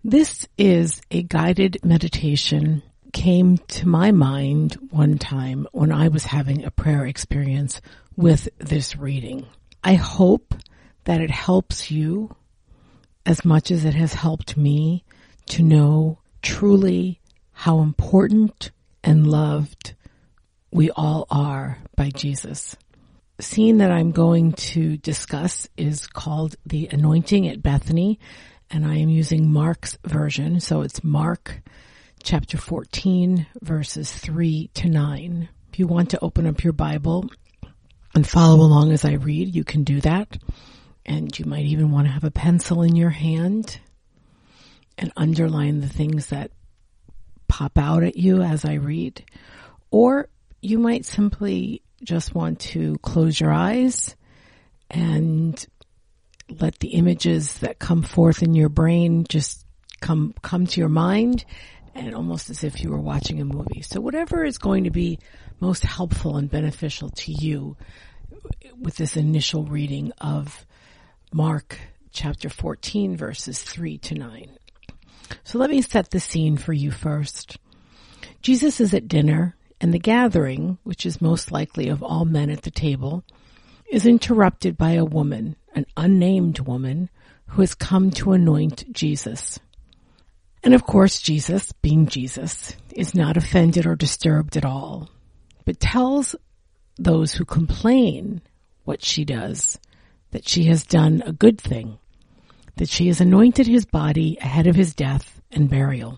This is a guided meditation. Came to my mind one time when I was having a prayer experience with this reading. I hope that it helps you as much as it has helped me to know truly how important and loved we all are by Jesus. The scene that I'm going to discuss is called The Anointing at Bethany, and I am using Mark's version, so it's Mark chapter 14, verses 3 to 9. If you want to open up your Bible and follow along as I read, you can do that. And you might even want to have a pencil in your hand and underline the things that pop out at you as I read. Or you might simply just want to close your eyes and let the images that come forth in your brain just come to your mind, and almost as if you were watching a movie. So whatever is going to be most helpful and beneficial to you with this initial reading of Mark chapter 14, verses 3 to 9. So let me set the scene for you first. Jesus is at dinner, and the gathering, which is most likely of all men at the table, is interrupted by a woman, an unnamed woman, who has come to anoint Jesus. And of course, Jesus, being Jesus, is not offended or disturbed at all, but tells those who complain what she does, that she has done a good thing, that she has anointed his body ahead of his death and burial.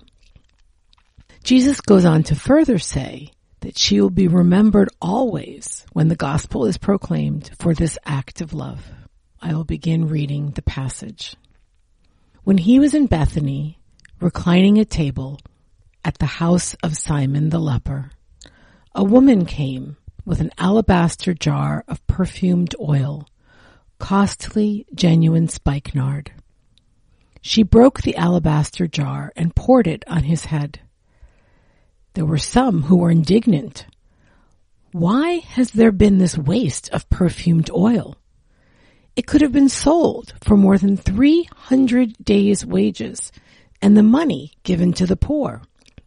Jesus goes on to further say that she will be remembered always when the gospel is proclaimed for this act of love. I will begin reading the passage. When he was in Bethany, reclining at table at the house of Simon the leper, a woman came with an alabaster jar of perfumed oil, costly, genuine spikenard. She broke the alabaster jar and poured it on his head. There were some who were indignant. Why has there been this waste of perfumed oil? It could have been sold for more than 300 days' wages and the money given to the poor.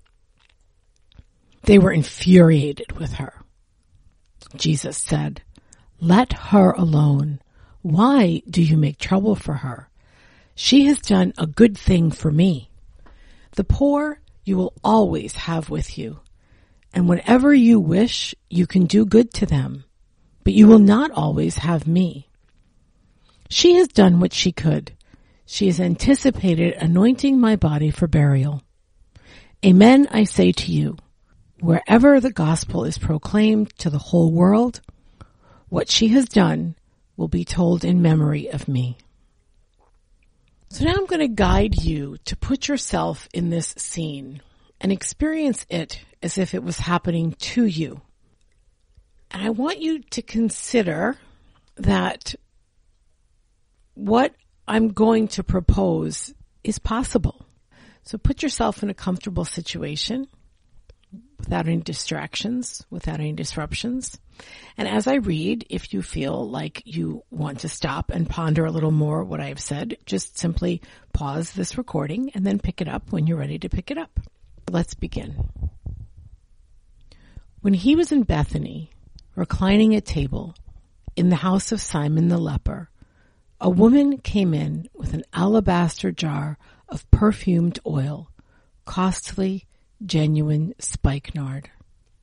They were infuriated with her. Jesus said, "Let her alone. Why do you make trouble for her? She has done a good thing for me. The poor you will always have with you, and whenever you wish, you can do good to them, but you will not always have me. She has done what she could. She has anticipated anointing my body for burial. Amen, I say to you, wherever the gospel is proclaimed to the whole world, what she has done will be told in memory of me." So now I'm going to guide you to put yourself in this scene and experience it as if it was happening to you. And I want you to consider that what I'm going to propose is possible. So put yourself in a comfortable situation without any distractions, without any disruptions. And as I read, if you feel like you want to stop and ponder a little more what I have said, just simply pause this recording and then pick it up when you're ready to pick it up. Let's begin. When he was in Bethany, reclining at table in the house of Simon the leper, a woman came in with an alabaster jar of perfumed oil, costly, genuine spikenard.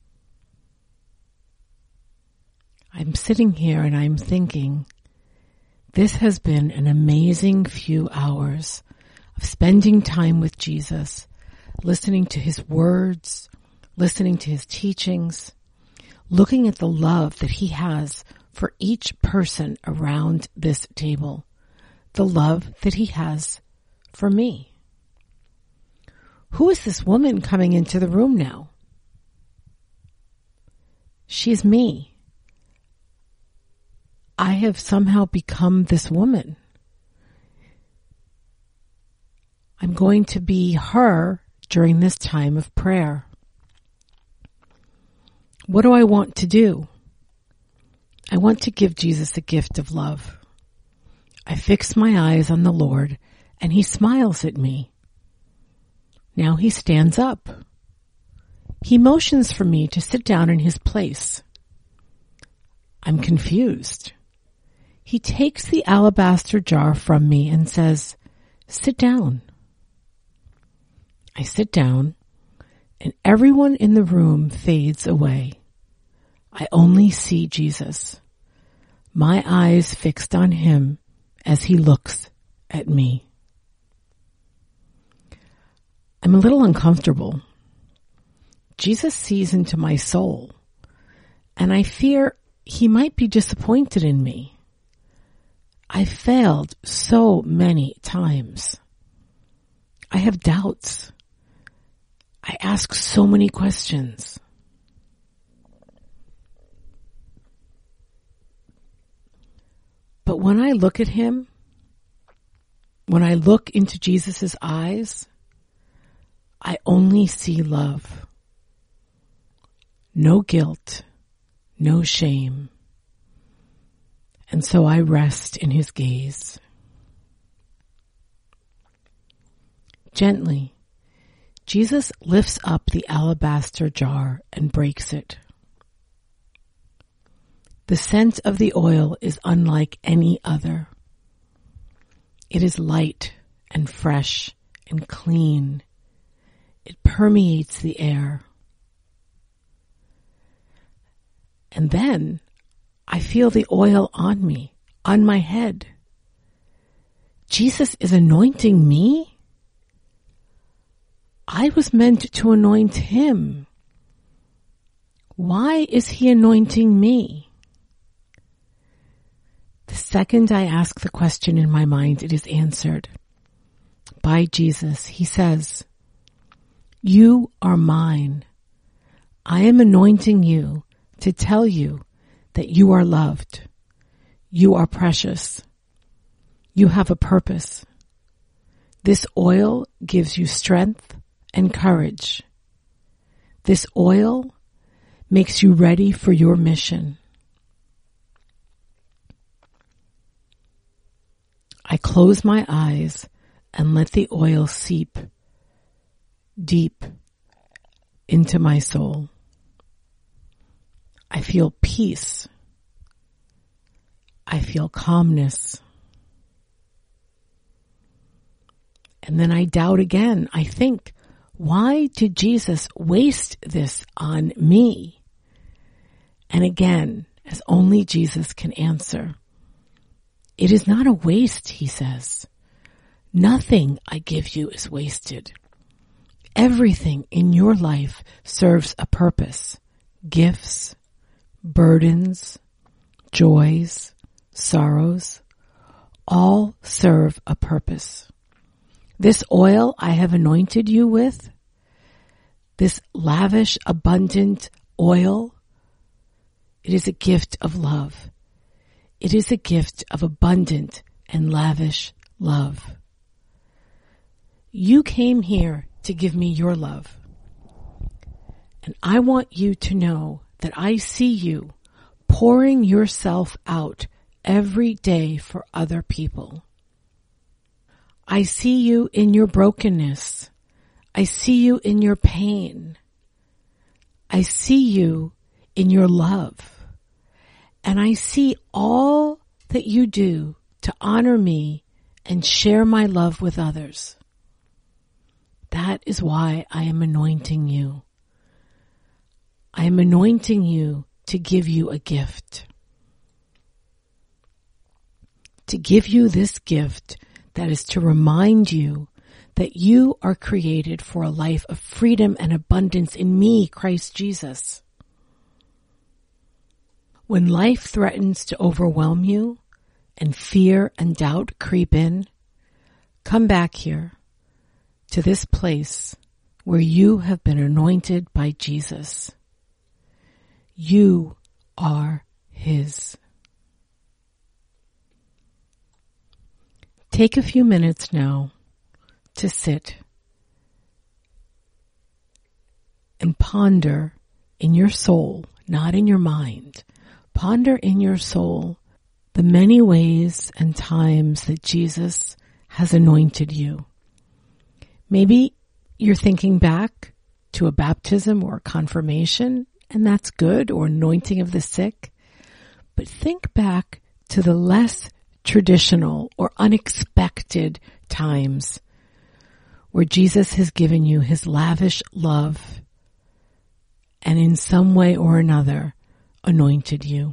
I'm sitting here and I'm thinking, this has been an amazing few hours of spending time with Jesus, listening to his words, listening to his teachings, looking at the love that he has for each person around this table, the love that he has for me. Who is this woman coming into the room now? She's me. I have somehow become this woman. I'm going to be her during this time of prayer. What do I want to do? I want to give Jesus a gift of love. I fix my eyes on the Lord, and he smiles at me. Now he stands up. He motions for me to sit down in his place. I'm confused. He takes the alabaster jar from me and says, "Sit down." I sit down, and everyone in the room fades away. I only see Jesus, my eyes fixed on him as he looks at me. I'm a little uncomfortable. Jesus sees into my soul, and I fear he might be disappointed in me. I failed so many times. I have doubts. I ask so many questions. But when I look at him, when I look into Jesus' eyes, I only see love. No guilt, no shame. And so I rest in his gaze. Gently, Jesus lifts up the alabaster jar and breaks it. The scent of the oil is unlike any other. It is light and fresh and clean. It permeates the air. And then I feel the oil on me, on my head. Jesus is anointing me? I was meant to anoint him. Why is he anointing me? The second I ask the question in my mind, it is answered. By Jesus, he says, "You are mine. I am anointing you to tell you that you are loved. You are precious. You have a purpose. This oil gives you strength and courage. This oil makes you ready for your mission." I close my eyes and let the oil seep deep into my soul. I feel peace. I feel calmness. And then I doubt again. I think, why did Jesus waste this on me? And again, as only Jesus can answer, it is not a waste, he says. Nothing I give you is wasted. Everything in your life serves a purpose. Gifts, burdens, joys, sorrows, all serve a purpose. This oil I have anointed you with, this lavish, abundant oil, it is a gift of love. It is a gift of abundant and lavish love. You came here to give me your love. And I want you to know that I see you pouring yourself out every day for other people. I see you in your brokenness. I see you in your pain. I see you in your love. And I see all that you do to honor me and share my love with others. That is why I am anointing you. I am anointing you to give you a gift. To give you this gift that is to remind you that you are created for a life of freedom and abundance in me, Christ Jesus. When life threatens to overwhelm you and fear and doubt creep in, come back here to this place where you have been anointed by Jesus. You are his. Take a few minutes now to sit and ponder in your soul, not in your mind. Ponder in your soul the many ways and times that Jesus has anointed you. Maybe you're thinking back to a baptism or a confirmation, and that's good, or anointing of the sick. But think back to the less traditional or unexpected times where Jesus has given you his lavish love and in some way or another anointed you.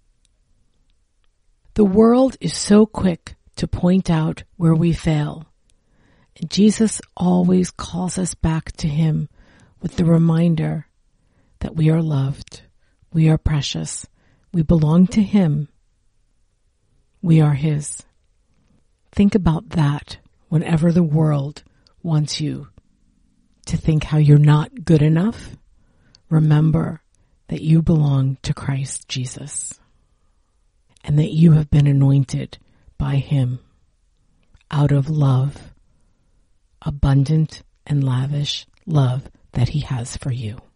The world is so quick to point out where we fail, and Jesus always calls us back to him with the reminder that we are loved, we are precious, we belong to him, we are his. Think about that whenever the world wants you to think how you're not good enough. Remember that you belong to Christ Jesus and that you have been anointed by him out of love, abundant and lavish love that he has for you.